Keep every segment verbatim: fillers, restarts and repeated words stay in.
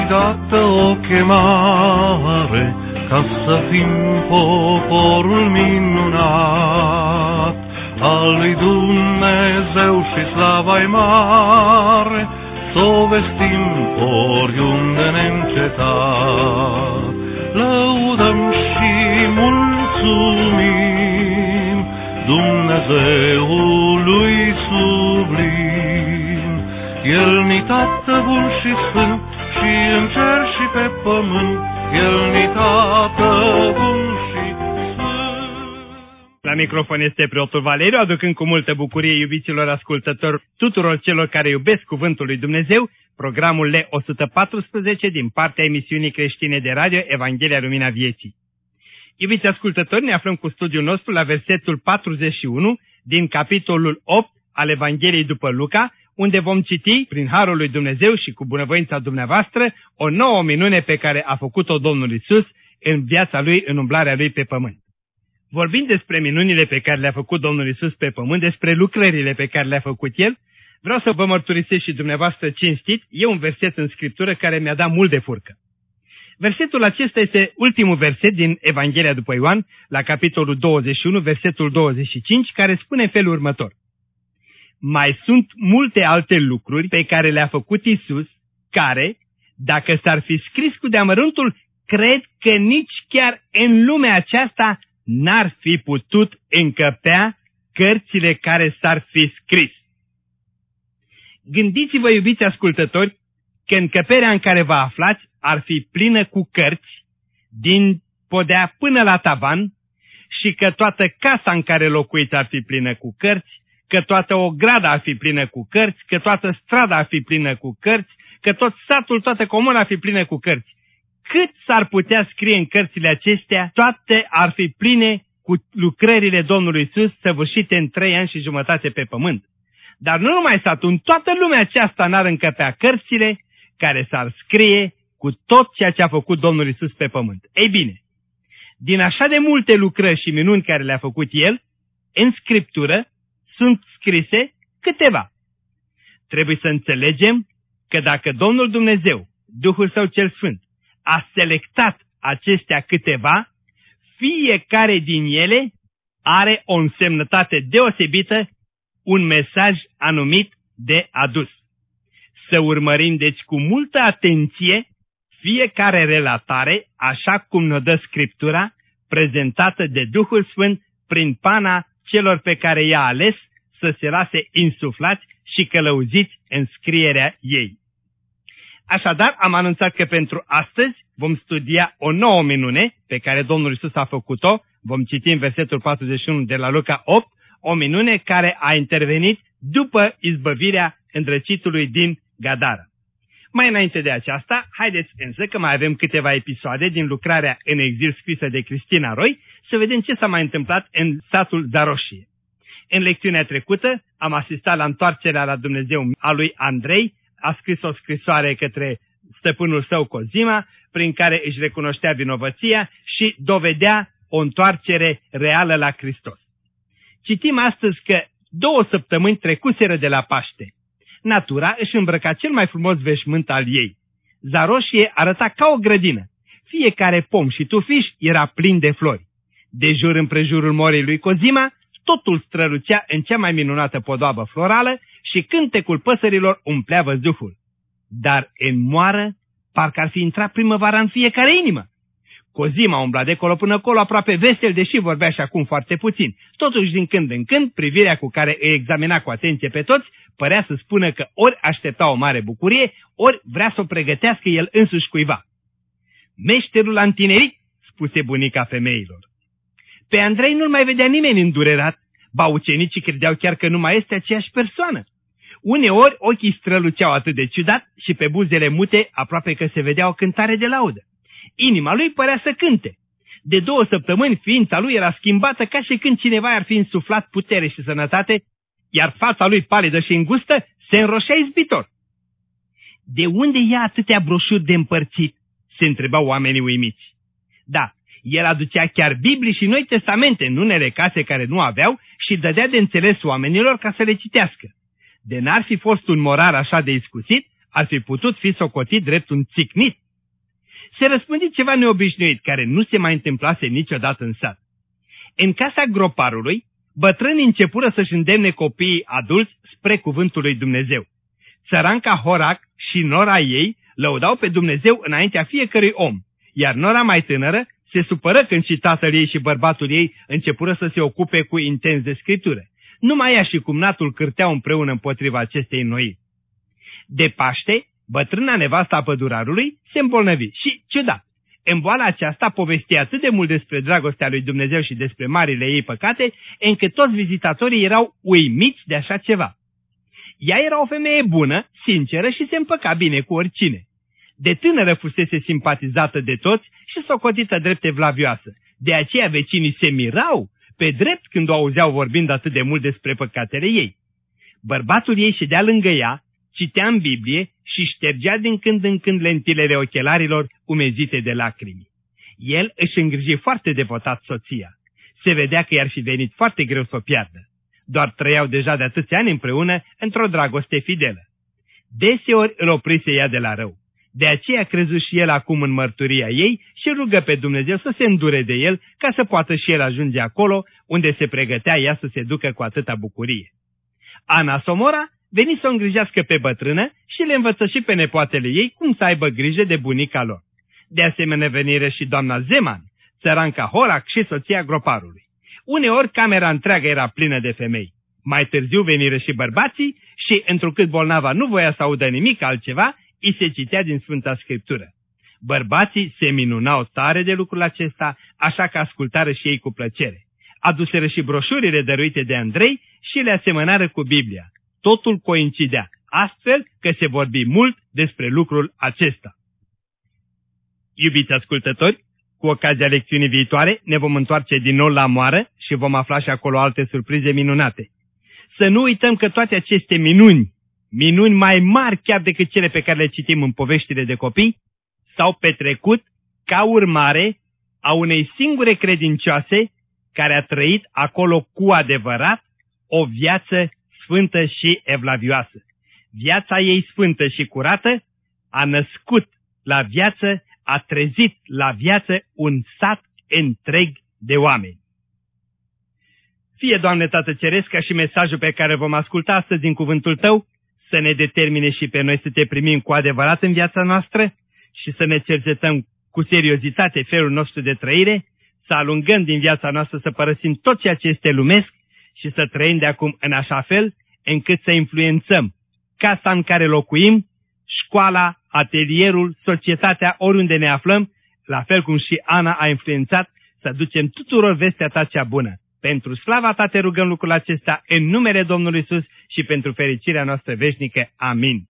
dată o chemare ca să fim poporul minunat al lui Dumnezeu și slava-i mare, s-o vestim oriunde neîncetat. Lăudăm și mulțumim Dumnezeului sublim. El-ni Tată bun și sfânt, și în cer și pe pământ, El-ni Tată bun și sfânt. La microfon este preotul Valeriu, aducând cu multă bucurie iubiților ascultători tuturor celor care iubesc Cuvântul lui Dumnezeu, programul L o sută paisprezece din partea emisiunii creștine de radio Evanghelia Lumina Vieții. Iubiți ascultători, ne aflăm cu studiul nostru la versetul patruzeci și unu din capitolul opt al Evangheliei după Luca, unde vom citi, prin harul lui Dumnezeu și cu bunăvoința dumneavoastră, o nouă minune pe care a făcut-o Domnul Iisus în viața Lui, în umblarea Lui pe pământ. Vorbind despre minunile pe care le-a făcut Domnul Iisus pe pământ, despre lucrările pe care le-a făcut El, vreau să vă mărturisesc și dumneavoastră cinstit, e un verset în Scriptură care mi-a dat mult de furcă. Versetul acesta este ultimul verset din Evanghelia după Ioan, la capitolul douăzeci și unu, versetul douăzeci și cinci, care spune în felul următor. Mai sunt multe alte lucruri pe care le-a făcut Iisus, care, dacă s-ar fi scris cu deamăruntul, cred că nici chiar în lumea aceasta n-ar fi putut încăpea cărțile care s-ar fi scris. Gândiți-vă, iubiți ascultători, că încăperea în care vă aflați ar fi plină cu cărți, din podea până la tavan, și că toată casa în care locuiți ar fi plină cu cărți, că toată ograda ar fi plină cu cărți, că toată strada ar fi plină cu cărți, că tot satul, toată comuna ar fi plină cu cărți. Cât s-ar putea scrie în cărțile acestea, toate ar fi pline cu lucrările Domnului Iisus săvârșite în trei ani și jumătate pe pământ. Dar nu numai satul, în toată lumea aceasta n-ar încăpea cărțile care s-ar scrie cu tot ceea ce a făcut Domnul Iisus pe pământ. Ei bine, din așa de multe lucrări și minuni care le-a făcut El, în Scriptură sunt scrise câteva. Trebuie să înțelegem că dacă Domnul Dumnezeu, Duhul Său cel Sfânt, a selectat acestea câteva, fiecare din ele are o însemnătate deosebită, un mesaj anumit de adus. Să urmărim deci cu multă atenție fiecare relatare, așa cum ne dă Scriptura, prezentată de Duhul Sfânt prin pana celor pe care i-a ales să se lase insuflați și călăuziți în scrierea ei. Așadar, am anunțat că pentru astăzi vom studia o nouă minune pe care Domnul Iisus a făcut-o. Vom citi în versetul patruzeci și unu de la Luca opt, o minune care a intervenit după izbăvirea îndrăcitului din Gadara. Mai înainte de aceasta, haideți însă că mai avem câteva episoade din lucrarea în exil scrisă de Cristina Roy, să vedem ce s-a mai întâmplat în satul Zaroșie. În lecțiunea trecută am asistat la întoarcerea la Dumnezeu a lui Andrei, a scris o scrisoare către stăpânul său Cozima, prin care își recunoștea vinovăția și dovedea o întoarcere reală la Hristos. Citim astăzi că două săptămâni trecuseră de la Paște. Natura își îmbrăca cel mai frumos veșmânt al ei. Zaroșie arăta ca o grădină. Fiecare pom și tufiș era plin de flori. De jur împrejurul morii lui Cozima, totul strălucea în cea mai minunată podoabă florală și cântecul păsărilor umplea văzduhul. Dar în moară, parcă ar fi intrat primăvara în fiecare inimă. Cozima umbla de colo până colo aproape vesel, deși vorbea și acum foarte puțin. Totuși, din când în când, privirea cu care îi examina cu atenție pe toți, părea să spună că ori aștepta o mare bucurie, ori vrea să o pregătească el însuși cuiva. Meșterul a întinerit, spuse bunica femeilor. Pe Andrei nu-l mai vedea nimeni îndurerat, ba ucenicii credeau chiar că nu mai este aceeași persoană. Uneori ochii străluceau atât de ciudat și pe buzele mute aproape că se vedea o cântare de laudă. Inima lui părea să cânte. De două săptămâni ființa lui era schimbată ca și când cineva ar fi insuflat putere și sănătate, iar fața lui palidă și îngustă se înroșea izbitor. De unde ia atâtea broșuri de împărțit? Se întrebau oamenii uimiți. Da, el aducea chiar Biblii și Noi Testamente în unele case care nu aveau și dădea de înțeles oamenilor ca să le citească. De n-ar fi fost un morar așa de iscusit, ar fi putut fi socotit drept un țicnit. Se răspândi ceva neobișnuit, care nu se mai întâmplase niciodată în sat. În casa groparului, bătrânii începură să-și îndemne copiii adulți spre cuvântul lui Dumnezeu. Țăranca Horac și nora ei lăudau pe Dumnezeu înaintea fiecărui om, iar nora mai tânără se supără când și tatăl ei și bărbatul ei începură să se ocupe cu intens de scriptură. Numai ea și cumnatul cârteau împreună împotriva acestei înnoiri. De Paște, bătrâna nevasta a pădurarului se îmbolnăvi și, ciudat, în boala aceasta povestea atât de mult despre dragostea lui Dumnezeu și despre marile ei păcate, încât toți vizitatorii erau uimiți de așa ceva. Ea era o femeie bună, sinceră și se împăca bine cu oricine. De tânără fusese simpatizată de toți și socotită drept evlavioasă. De aceea vecinii se mirau pe drept când o auzeau vorbind atât de mult despre păcatele ei. Bărbatul ei ședea lângă ea, citea în Biblie și ștergea din când în când lentilele ochelarilor umezite de lacrimi. El își îngriji foarte devotat soția. Se vedea că i-ar fi venit foarte greu să o piardă. Doar trăiau deja de atâția ani împreună într-o dragoste fidelă. Deseori îl oprise ea de la rău. De aceea crezu și el acum în mărturia ei și rugă pe Dumnezeu să se îndure de el ca să poată și el ajunge acolo unde se pregătea ea să se ducă cu atâta bucurie. Ana Somora veni să o îngrijească pe bătrână și le învăță și pe nepoatele ei cum să aibă grijă de bunica lor. De asemenea veniră și doamna Zeman, țăranca Horac și soția groparului. Uneori camera întreagă era plină de femei. Mai târziu veniră și bărbații și, întrucât bolnava nu voia să audă nimic altceva, îi se citea din Sfânta Scriptură. Bărbații se minunau tare de lucrul acesta, așa că ascultară și ei cu plăcere. Aduseră și broșurile dăruite de Andrei și le asemănară cu Biblia. Totul coincidea, astfel că se vorbi mult despre lucrul acesta. Iubiți ascultători, cu ocazia lecțiunii viitoare ne vom întoarce din nou la moară și vom afla și acolo alte surprize minunate. Să nu uităm că toate aceste minuni, minuni mai mari chiar decât cele pe care le citim în poveștile de copii, s-au petrecut ca urmare a unei singure credincioase care a trăit acolo cu adevărat o viață sfântă și evlavioasă. Viața ei sfântă și curată a născut la viață, a trezit la viață un sat întreg de oameni. Fie, Doamne Tată Ceresc, ca și mesajul pe care vom asculta astăzi din cuvântul Tău, să ne determine și pe noi să Te primim cu adevărat în viața noastră și să ne cercetăm cu seriozitate felul nostru de trăire, să alungăm din viața noastră, să părăsim tot ceea ce este lumesc și să trăim de acum în așa fel încât să influențăm casa în care locuim, școala, atelierul, societatea, oriunde ne aflăm, la fel cum și Ana a influențat, să ducem tuturor vestea Ta cea bună. Pentru slava Ta Te rugăm lucrul acesta în numele Domnului Iisus și pentru fericirea noastră veșnică. Amin.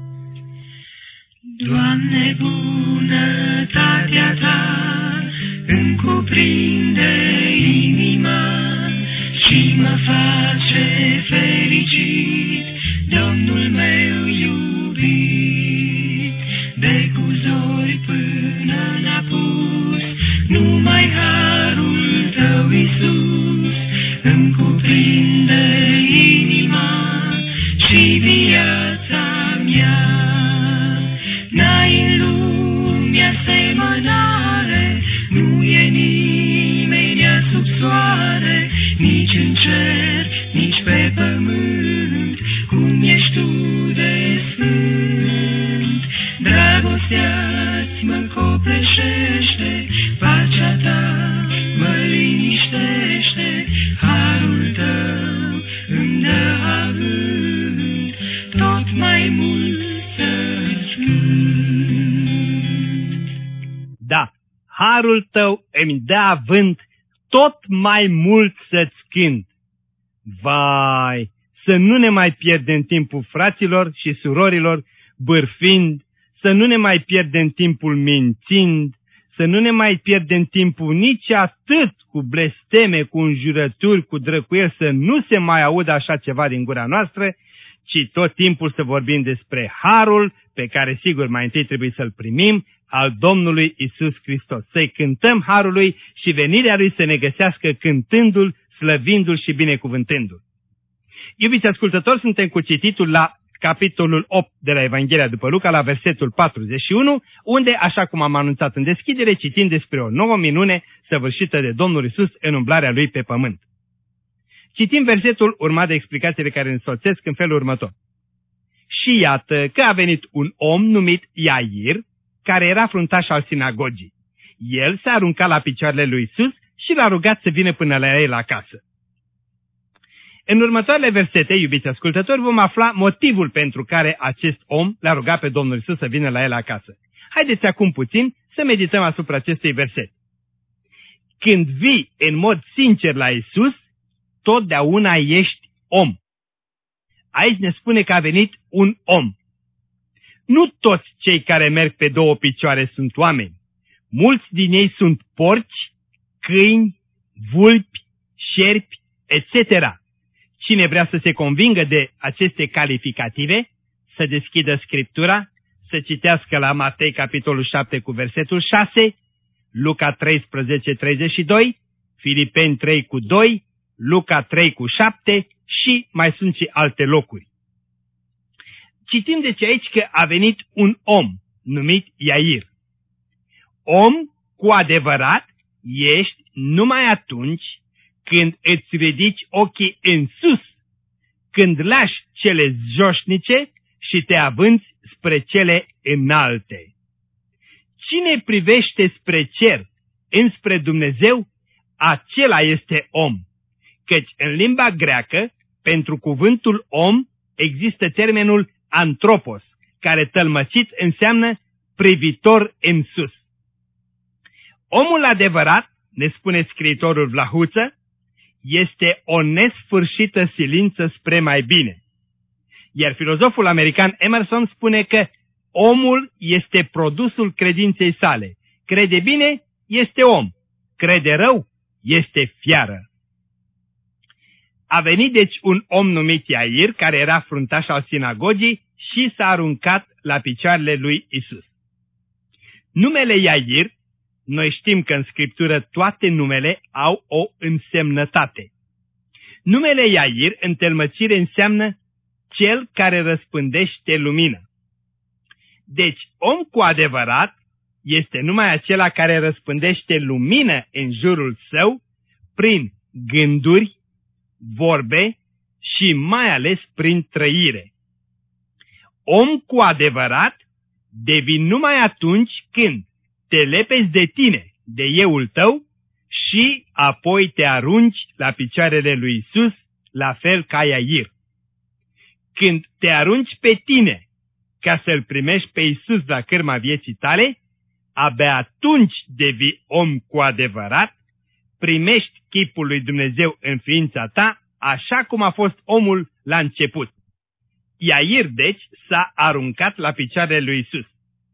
Doamne, bunătatea Ta îmi cuprinde inima și mă face fericit, Domnul meu iubit. De cu zori până n-apus, numai harul Tău, Iisus, îmi cuprinde inima și viața mea. N-ai în lume asemănare, nu e nimeni sub soare, nici în cer, nici pe pământ, cum ești Tu de sfânt. Dragostea-ți mă copleșește, pacea Ta mă liniștește, harul Tău îmi dă avânt, tot mai mult să-ți cânt. Da, harul Tău îmi dă avânt, tot mai mult să-ți cânt. Vai, să nu ne mai pierdem timpul, fraților și surorilor, bârfind, să nu ne mai pierdem timpul mințind, să nu ne mai pierdem timpul nici atât cu blesteme, cu înjurături, cu drăcuieli, să nu se mai audă așa ceva din gura noastră, ci tot timpul să vorbim despre harul pe care sigur mai întâi trebuie să-l primim, al Domnului Isus Hristos. Să-i cântăm harului și venirea Lui să ne găsească cântându-L, slăvindu-L și binecuvântându-L. Iubiți ascultători, suntem cu cititul la capitolul opt de la Evanghelia după Luca, la versetul patruzeci și unu, unde, așa cum am anunțat în deschidere, citim despre o nouă minune săvârșită de Domnul Iisus în umblarea Lui pe pământ. Citim versetul urmat de explicațiile care însoțesc în felul următor. Și iată că a venit un om numit Iair, care era fruntaș al sinagogii. El s-a aruncat la picioarele lui Iisus și l-a rugat să vină până la el acasă. În următoarele versete, iubiți ascultători, vom afla motivul pentru care acest om l-a rugat pe Domnul Iisus să vină la el acasă. Haideți acum puțin să medităm asupra acestui verset. Când vii în mod sincer la Iisus, totdeauna ești om. Aici ne spune că a venit un om. Nu toți cei care merg pe două picioare sunt oameni. Mulți din ei sunt porci, câini, vulpi, șerpi, et cetera. Cine vrea să se convingă de aceste calificative, să deschidă Scriptura, să citească la Matei capitolul șapte cu versetul șase, Luca treisprezece treizeci și doi, Filipeni trei cu doi, Luca trei cu șapte și mai sunt și alte locuri. Citim deci aici că a venit un om numit Iair. Om cu adevărat ești numai atunci când îți ridici ochii în sus, când lași cele joșnice și te avânți spre cele înalte. Cine privește spre cer, înspre Dumnezeu, acela este om, căci în limba greacă, pentru cuvântul om, există termenul antropos, care tălmăcit înseamnă privitor în sus. Omul adevărat, ne spune scriitorul Vlahuță, este o nesfârșită silință spre mai bine. Iar filozoful american Emerson spune că omul este produsul credinței sale. Crede bine, este om. Crede rău, este fiară. A venit deci un om numit Iair, care era fruntaș al sinagogii, și s-a aruncat la picioarele lui Isus. Numele Iair, noi știm că în Scriptură toate numele au o însemnătate. Numele Iair, în tălmăcire, înseamnă cel care răspândește lumină. Deci, om cu adevărat este numai acela care răspândește lumină în jurul său prin gânduri, vorbe și mai ales prin trăire. Om cu adevărat devin numai atunci când te lepezi de tine, de euul tău, și apoi te arunci la picioarele lui Isus, la fel ca Iair. Când te arunci pe tine ca să-L primești pe Isus la cârma vieții tale, abia atunci devii om cu adevărat, primești chipul lui Dumnezeu în ființa ta, așa cum a fost omul la început. Iair, deci, s-a aruncat la picioarele lui Isus.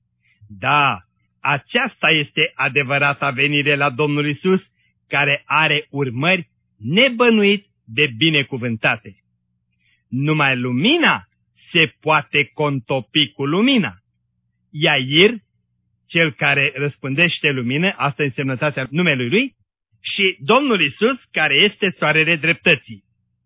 Da, aceasta este adevărata venire la Domnul Isus, care are urmări nebănuit de binecuvântate. Numai lumina se poate contopi cu lumina. Iair, cel care răspândește lumină, asta e însemnătatea numelui lui, și Domnul Isus, care este soarele dreptății.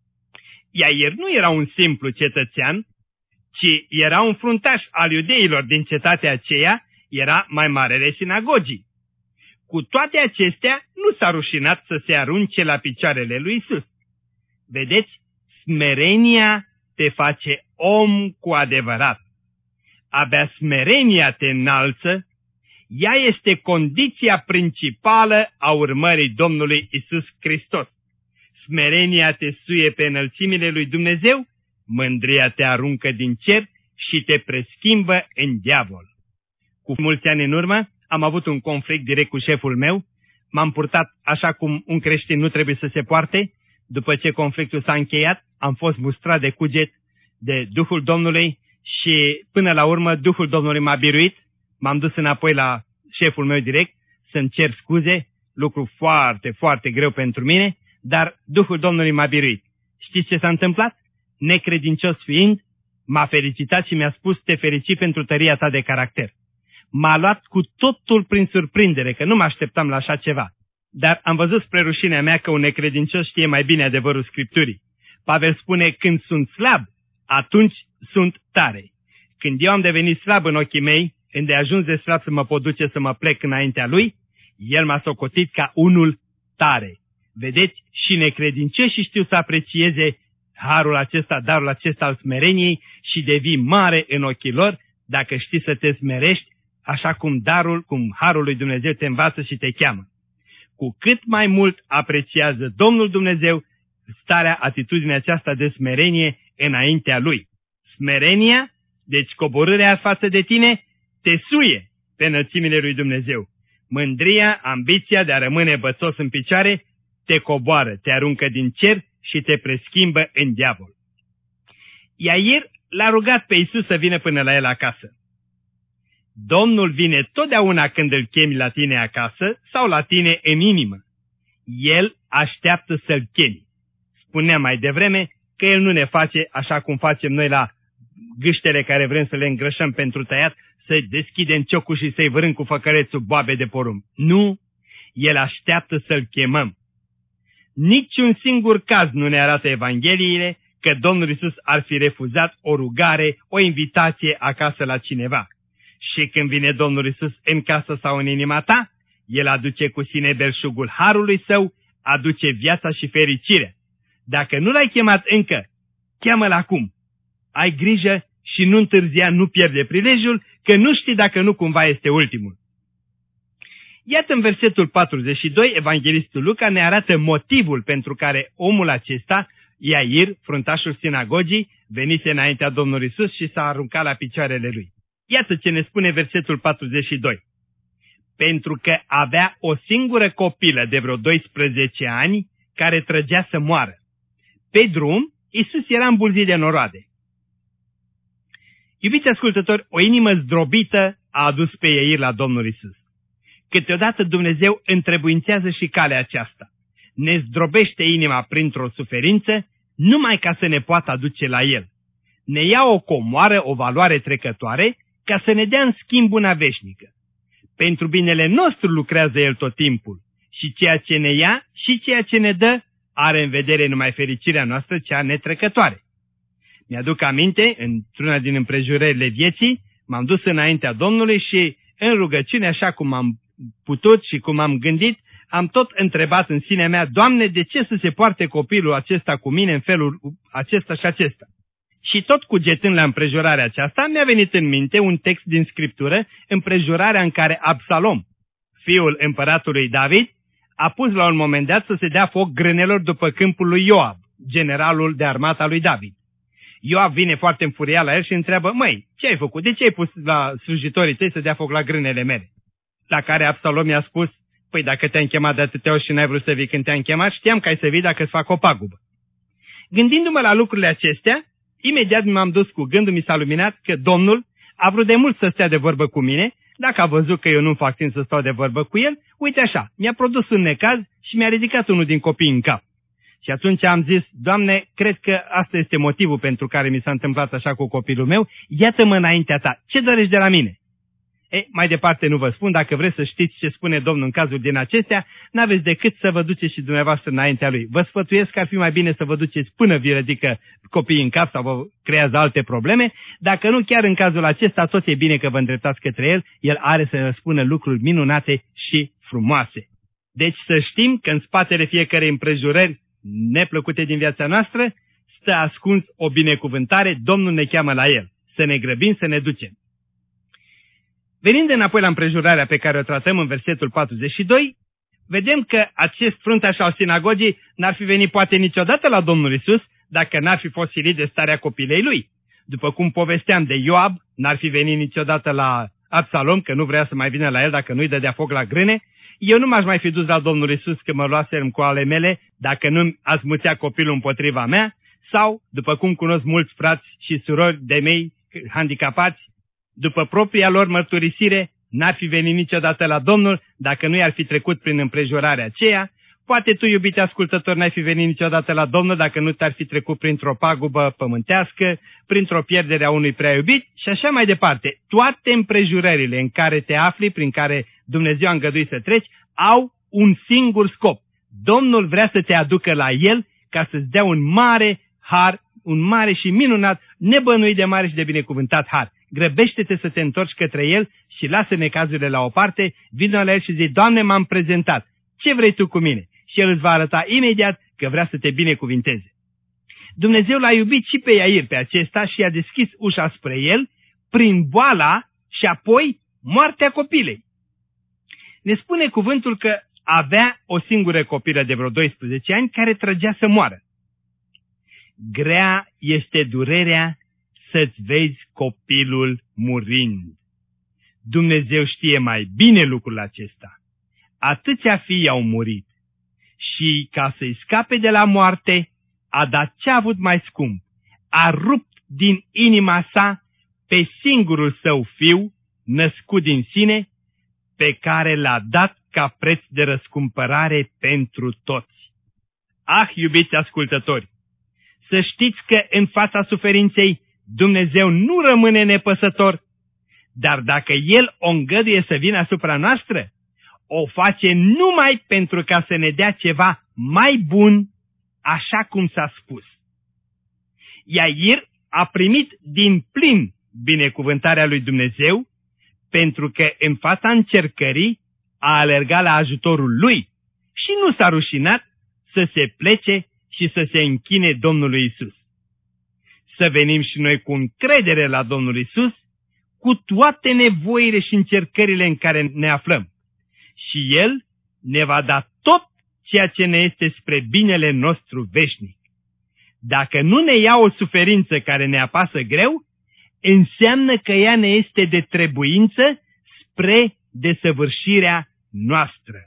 Iair nu era un simplu cetățean, ci era un fruntaș al iudeilor din cetatea aceea, era mai marele sinagogii. Cu toate acestea, nu s-a rușinat să se arunce la picioarele lui Isus. Vedeți, smerenia te face om cu adevărat. Abia smerenia te înalță, ea este condiția principală a urmării Domnului Isus Hristos. Smerenia te suie pe înălțimile lui Dumnezeu, mândria te aruncă din cer și te preschimbă în diavol. Cu mulți ani în urmă am avut un conflict direct cu șeful meu, m-am purtat așa cum un creștin nu trebuie să se poarte. După ce conflictul s-a încheiat, am fost mustrat de cuget de Duhul Domnului și până la urmă Duhul Domnului m-a biruit, m-am dus înapoi la șeful meu direct să-mi cer scuze, lucru foarte, foarte greu pentru mine, dar Duhul Domnului m-a biruit. Știți ce s-a întâmplat? Necredincios fiind, m-a felicitat și mi-a spus: te ferici pentru tăria ta de caracter. M-a luat cu totul prin surprindere, că nu mă așteptam la așa ceva. Dar am văzut spre rușinea mea că un necredincios știe mai bine adevărul Scripturii. Pavel spune: când sunt slab, atunci sunt tare. Când eu am devenit slab în ochii mei, îndeajuns de slab să mă pot duce să mă plec înaintea lui, el m-a socotit ca unul tare. Vedeți, și necredincioșii știu să aprecieze harul acesta, darul acesta al smereniei și devii mare în ochii lor dacă știi să te smerești, așa cum darul, cum harul lui Dumnezeu te învață și te cheamă. Cu cât mai mult apreciază Domnul Dumnezeu starea, atitudinea aceasta de smerenie înaintea Lui. Smerenia, deci coborârea față de tine, te suie pe înălțimile lui Dumnezeu. Mândria, ambiția de a rămâne bățos în picioare, te coboară, te aruncă din cer și te preschimbă în diavol. Iair l-a rugat pe Iisus să vină până la el acasă. Domnul vine totdeauna când îl chemi la tine acasă sau la tine în inimă. El așteaptă să-l chemi. Spuneam mai devreme că el nu ne face așa cum facem noi la gâștele care vrem să le îngrășăm pentru tăiat, să deschidem ciocul și să-i vărâm cu făcărețul boabe de porumb. Nu, el așteaptă să-l chemăm. Niciun singur caz nu ne arată Evangheliile că Domnul Iisus ar fi refuzat o rugare, o invitație acasă la cineva. Și când vine Domnul Iisus în casă sau în inima ta, El aduce cu sine belșugul harului Său, aduce viața și fericirea. Dacă nu l-ai chemat încă, cheamă-l acum. Ai grijă și nu întârzia, nu pierde prilejul, că nu știi dacă nu cumva este ultimul. Iată în versetul patruzeci și doi, evanghelistul Luca ne arată motivul pentru care omul acesta, Iair, fruntașul sinagogii, venise înaintea Domnului Iisus și s-a aruncat la picioarele lui. Iată ce ne spune versetul patruzeci și doi. Pentru că avea o singură copilă de vreo doisprezece ani care trăgea să moară. Pe drum, Iisus era îmbulzit de noroade. Iubiți ascultători, o inimă zdrobită a adus pe Iair la Domnul Iisus. Câteodată Dumnezeu întrebuințează și calea aceasta. Ne zdrobește inima printr-o suferință, numai ca să ne poată aduce la El. Ne ia o comoară, o valoare trecătoare, ca să ne dea în schimb una veșnică. Pentru binele nostru lucrează El tot timpul și ceea ce ne ia și ceea ce ne dă are în vedere numai fericirea noastră, cea netrecătoare. Mi-aduc aminte, într-una din împrejurările vieții, m-am dus înaintea Domnului și în rugăciune, așa cum am putut și cum am gândit, am tot întrebat în sinea mea, Doamne, de ce să se poarte copilul acesta cu mine în felul acesta și acesta? Și tot cugetând la împrejurarea aceasta, mi-a venit în minte un text din Scriptură, împrejurarea în care Absalom, fiul împăratului David, a pus la un moment dat să se dea foc grânelor după câmpul lui Ioab, generalul de armata lui David. Ioab vine foarte înfuriat la el și întreabă, măi, ce ai făcut? De ce ai pus la slujitorii tăi să dea foc la grânele mele? La care Absalom i-a spus, păi dacă te-am chemat de atâtea ori și n-ai vrut să vii când te-am chemat, știam că ai să vii dacă îți fac o pagubă. Gândindu-mă la lucrurile acestea, imediat m-am dus cu gândul, mi s-a luminat că Domnul a vrut de mult să stea de vorbă cu mine, dacă a văzut că eu nu-mi fac timp să stau de vorbă cu el, uite așa, mi-a produs un necaz și mi-a ridicat unul din copii în cap. Și atunci am zis, Doamne, cred că asta este motivul pentru care mi s-a întâmplat așa cu copilul meu, iată-mă înaintea ta, ce dorești de la mine? E, mai departe nu vă spun, dacă vreți să știți ce spune Domnul în cazul din acestea, n-aveți decât să vă duceți și dumneavoastră înaintea Lui. Vă sfătuiesc că ar fi mai bine să vă duceți până vi ridică copiii în cap sau vă creează alte probleme, dacă nu chiar în cazul acesta tot e bine că vă îndreptați către El, El are să vă spună lucruri minunate și frumoase. Deci să știm că în spatele fiecărei împrejurări neplăcute din viața noastră stă ascuns o binecuvântare, Domnul ne cheamă la El, să ne grăbim, să ne ducem. Venind înapoi la împrejurarea pe care o tratăm în versetul patruzeci și doi, vedem că acest fruntaș al sinagogii n-ar fi venit poate niciodată la Domnul Iisus dacă n-ar fi fost silit de starea copilei lui. După cum povesteam de Ioab, n-ar fi venit niciodată la Absalom, că nu vrea să mai vină la el dacă nu-i dădea foc la grâne. Eu nu m-aș mai fi dus la Domnul Iisus că mă luaserăm cu ale mele dacă nu ați muțea copilul împotriva mea, sau, după cum cunosc mulți frați și surori de mei handicapați, după propria lor mărturisire, n-ar fi venit niciodată la Domnul dacă nu i-ar fi trecut prin împrejurarea aceea. Poate tu, iubite ascultător, n-ai fi venit niciodată la Domnul dacă nu te-ar fi trecut printr-o pagubă pământească, printr-o pierdere a unui prea iubit și așa mai departe. Toate împrejurările în care te afli, prin care Dumnezeu a îngăduit să treci, au un singur scop. Domnul vrea să te aducă la El ca să-ți dea un mare har un mare și minunat, nebănuit de mare și de binecuvântat har. Grăbește-te să te întorci către el și lasă necazurile la o parte, vină la el și zi, Doamne, m-am prezentat, ce vrei tu cu mine? Și el îți va arăta imediat că vrea să te binecuvinteze. Dumnezeu l-a iubit și pe Iair pe acesta și i-a deschis ușa spre el prin boala și apoi moartea copilei. Ne spune cuvântul că avea o singură copilă de vreo doisprezece ani care trăgea să moară. Grea este durerea să-ți vezi copilul murind. Dumnezeu știe mai bine lucrul acesta. Atâția fii au murit și ca să-i scape de la moarte, a dat ce a avut mai scump. A rupt din inima sa pe singurul său fiu, născut din sine, pe care l-a dat ca preț de răscumpărare pentru toți. Ah, iubiți ascultători, să știți că în fața suferinței Dumnezeu nu rămâne nepăsător, dar dacă El o îngăduie să vină asupra noastră, o face numai pentru ca să ne dea ceva mai bun, așa cum s-a spus. Iair a primit din plin binecuvântarea lui Dumnezeu, pentru că în fața încercării a alergat la ajutorul lui și nu s-a rușinat să se plece și să se închine Domnului Isus. Să venim și noi cu încredere la Domnul Isus, cu toate nevoile și încercările în care ne aflăm. Și El ne va da tot ceea ce ne este spre binele nostru veșnic. Dacă nu ne ia o suferință care ne apasă greu, înseamnă că ea ne este de trebuință spre desăvârșirea noastră.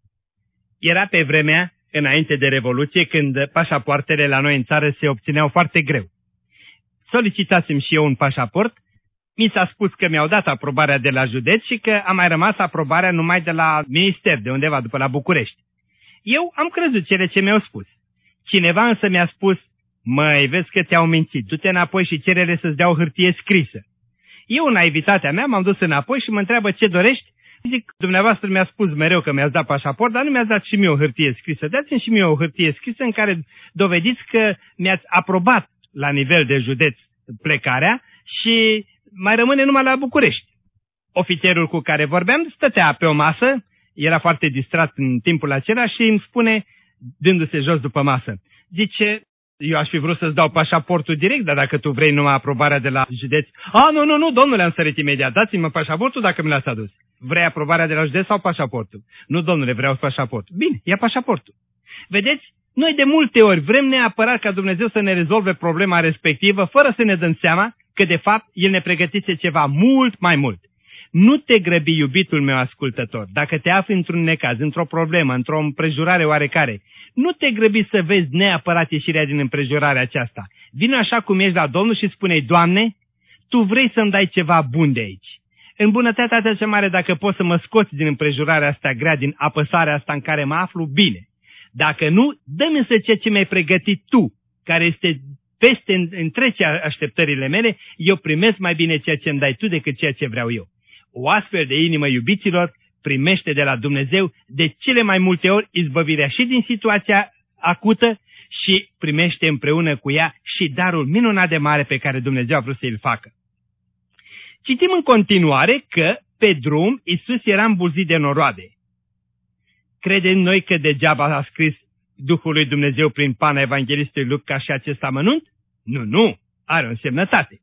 Era pe vremea, înainte de Revoluție, când pașapoartele la noi în țară se obțineau foarte greu. Solicitasem și eu un pașaport, mi s-a spus că mi-au dat aprobarea de la județ și că a mai rămas aprobarea numai de la minister, de undeva după la București. Eu am crezut cele ce mi-au spus. Cineva însă mi-a spus, măi, vezi că te-au mințit, du-te înapoi și cere-le să-ți dea o hârtie scrisă. Eu, în naivitatea mea, m-am dus înapoi și mă întreabă ce dorești. Zic, dumneavoastră mi-a spus mereu că mi-ați dat pașaport, dar nu mi-ați dat și mie o hârtie scrisă. Dați-mi și mie o hârtie scrisă în care dovediți că mi-ați aprobat la nivel de județ plecarea și mai rămâne numai la București. Ofițerul cu care vorbeam stătea pe o masă, era foarte distrat în timpul acela și îmi spune, dându-se jos după masă, zice, eu aș fi vrut să-ți dau pașaportul direct, dar dacă tu vrei numai aprobarea de la județ... A, nu, nu, nu, domnule, am sărit imediat, dați-mi pașaportul dacă mi l-ați adus. Vrei aprobarea de la județ sau pașaportul? Nu, domnule, vreau pașaportul. Bine, ia pașaportul. Vedeți, noi de multe ori vrem neapărat ca Dumnezeu să ne rezolve problema respectivă, fără să ne dăm seama că, de fapt, El ne pregătise ceva mult mai mult. Nu te grăbi, iubitul meu ascultător, dacă te afli într-un necaz, într-o problemă, într-o împrejurare oarecare, nu te grăbi să vezi neapărat ieșirea din împrejurarea aceasta. Vino așa cum ești la Domnul și spune-i, Doamne, Tu vrei să-mi dai ceva bun de aici. În bunătatea ta cea mare, dacă poți să mă scoți din împrejurarea asta grea, din apăsarea asta în care mă aflu, bine. Dacă nu, dă-mi însă ceea ce mi-ai pregătit Tu, care este peste întrece așteptările mele, eu primesc mai bine ceea ce îmi dai Tu decât ceea ce vreau eu. O astfel de inimă, iubiților, primește de la Dumnezeu de cele mai multe ori izbăvirea și din situația acută și primește împreună cu ea și darul minunat de mare pe care Dumnezeu a vrut să îl facă. Citim în continuare că pe drum Iisus era îmbulzit de noroade. Credem noi că degeaba a scris Duhul lui Dumnezeu prin pana evanghelistului Luca și acest amănunt? Nu, nu, are o însemnătate.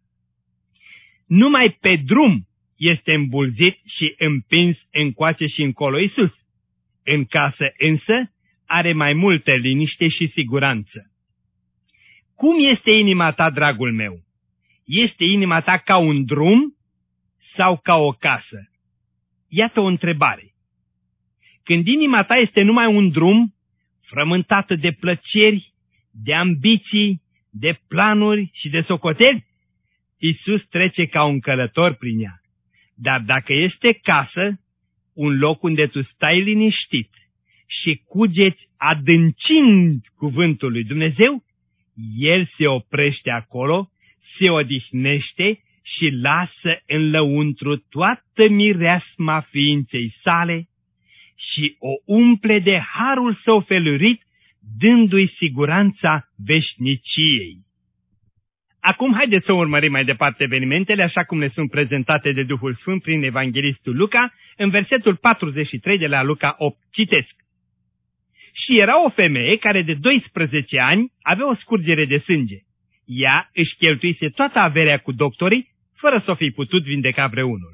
Numai pe drum este îmbulzit și împins încoace și încolo Iisus. În casă însă are mai multă liniște și siguranță. Cum este inima ta, dragul meu? Este inima ta ca un drum sau ca o casă? Iată o întrebare. Când inima ta este numai un drum, frământată de plăceri, de ambiții, de planuri și de socoteli, Iisus trece ca un călător prin ea. Dar dacă este casă, un loc unde tu stai liniștit și cugeți adâncind cuvântul lui Dumnezeu, El se oprește acolo, se odihnește și lasă în lăuntru toată mireasma ființei sale și o umple de harul său felurit, dându-i siguranța veșniciei. Acum haideți să urmărim mai departe evenimentele așa cum ne sunt prezentate de Duhul Sfânt prin Evanghelistul Luca, în versetul patruzeci și trei de la Luca opt. Citesc. Și era o femeie care de doisprezece ani avea o scurgere de sânge. Ea își cheltuise toată averea cu doctorii, fără să o fi putut vindeca vreunul.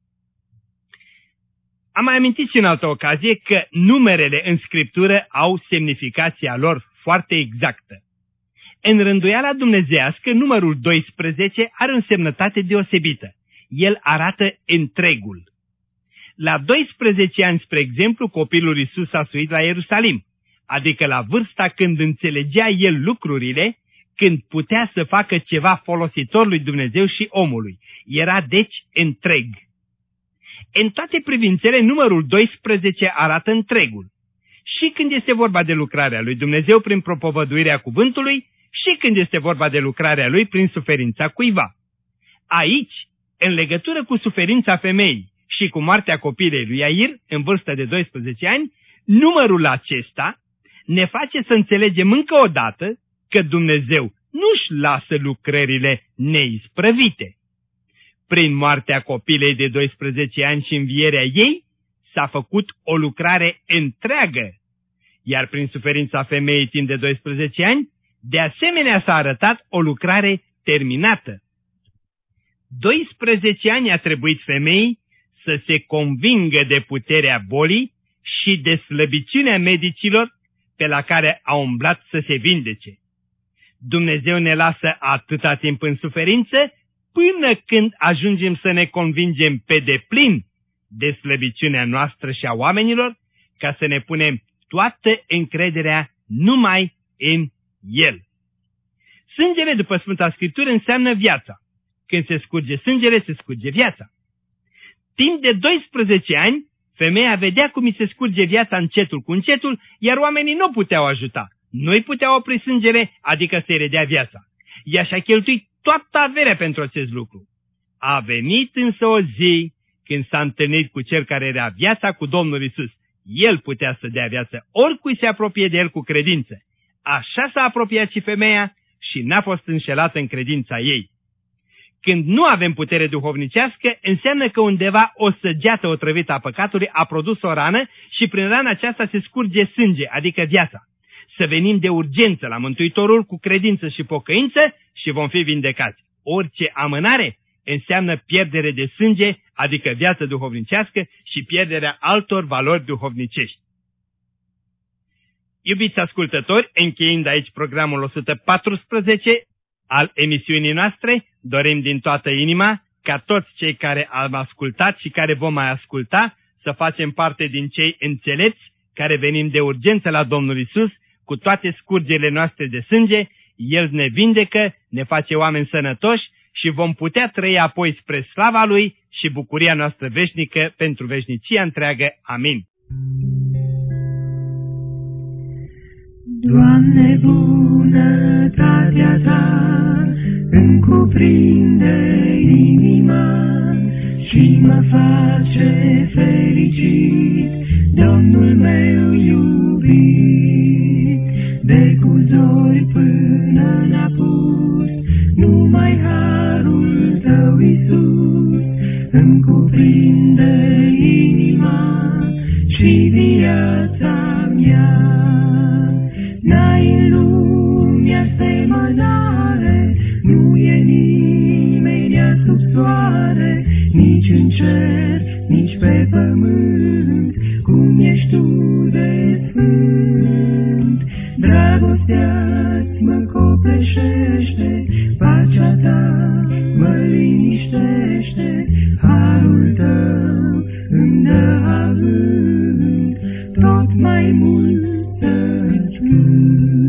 Am mai amintit și în altă ocazie că numerele în Scriptură au semnificația lor foarte exactă. În rânduiala dumnezeiască, numărul doisprezece are o însemnătate deosebită. El arată întregul. La doisprezece ani, spre exemplu, copilul Iisus a suit la Ierusalim, adică la vârsta când înțelegea el lucrurile, când putea să facă ceva folositor lui Dumnezeu și omului. Era deci întreg. În toate privințele, numărul doisprezece arată întregul. Și când este vorba de lucrarea lui Dumnezeu prin propovăduirea cuvântului, și când este vorba de lucrarea lui prin suferința cuiva. Aici, în legătură cu suferința femeii și cu moartea copilei lui Iair, în vârstă de doisprezece ani, numărul acesta ne face să înțelegem încă o dată că Dumnezeu nu-și lasă lucrările neisprăvite. Prin moartea copilei de doisprezece ani și învierea ei, s-a făcut o lucrare întreagă, iar prin suferința femeii timp de doisprezece ani, de asemenea s-a arătat o lucrare terminată. doisprezece ani a trebuit femeii să se convingă de puterea bolii și de slăbiciunea medicilor pe la care a umblat să se vindece. Dumnezeu ne lasă atâta timp în suferință până când ajungem să ne convingem pe deplin de slăbiciunea noastră și a oamenilor, ca să ne punem toată încrederea numai în El. Sângele, după Sfânta Scriptură, înseamnă viața. Când se scurge sângele, se scurge viața. Timp de doisprezece ani, femeia vedea cum îi se scurge viața încetul cu încetul, iar oamenii nu puteau ajuta. Nu-i puteau opri sângele, adică să-i redea viața. Ea și-a cheltuit toată averea pentru acest lucru. A venit însă o zi când s-a întâlnit cu cel care era viața, cu Domnul Iisus. El putea să dea viață oricui se apropie de el cu credință. Așa s-a apropiat și femeia și n-a fost înșelată în credința ei. Când nu avem putere duhovnicească, înseamnă că undeva o săgeată otrăvită a păcatului a produs o rană și prin rana aceasta se scurge sânge, adică viața. Să venim de urgență la Mântuitorul cu credință și pocăință și vom fi vindecați. Orice amânare înseamnă pierdere de sânge, adică viață duhovnicească și pierderea altor valori duhovnicești. Iubiți ascultători, încheiind aici programul o sută paisprezece al emisiunii noastre, dorim din toată inima ca toți cei care am ascultat și care vom mai asculta să facem parte din cei înțelepți care venim de urgență la Domnul Iisus cu toate scurgerile noastre de sânge. El ne vindecă, ne face oameni sănătoși și vom putea trăi apoi spre slava Lui și bucuria noastră veșnică pentru veșnicia întreagă. Amin. Doamne, bunătatea Ta îmi cuprinde inima și mă face fericit, Domnul meu iubit. De cu zori până n-apus, numai harul Tău, Iisus, îmi cuprinde inima și viața mea. N-ai în lume asemănare, nu e nimeni sub soare, nici în cer, nici pe pământ, cum ești Tu de sfânt. Dragostea-ți mă copleșește, pacea Ta mă liniștește, harul Tău îmi dă avânt, tot mai mult să-ți cânt.